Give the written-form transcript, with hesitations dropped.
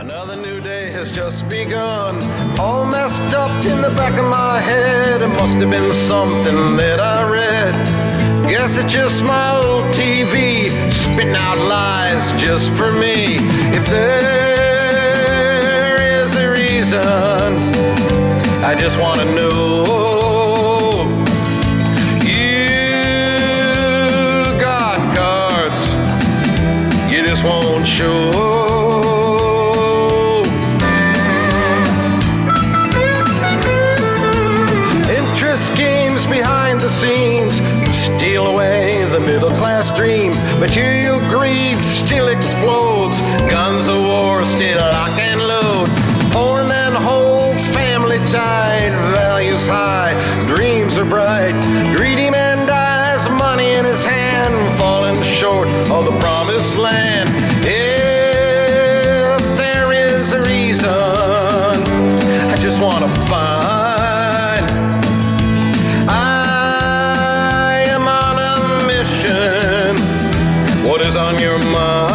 Another new day has just begun. All messed up in the back of my head. It must have been something that I read. Guess it's just my old TV spitting out lies just for me. If there is a reason, I just want to know. You got cards, you just won't show. Behind the scenes, steal away the middle class dream. Material greed still explodes. Guns of war still lock and load. Poor man holds family tied. Values high, dreams are bright. Greedy man dies, money in his hand, falling short of the promised land. If there is a reason, I just want to find. What is on your mind?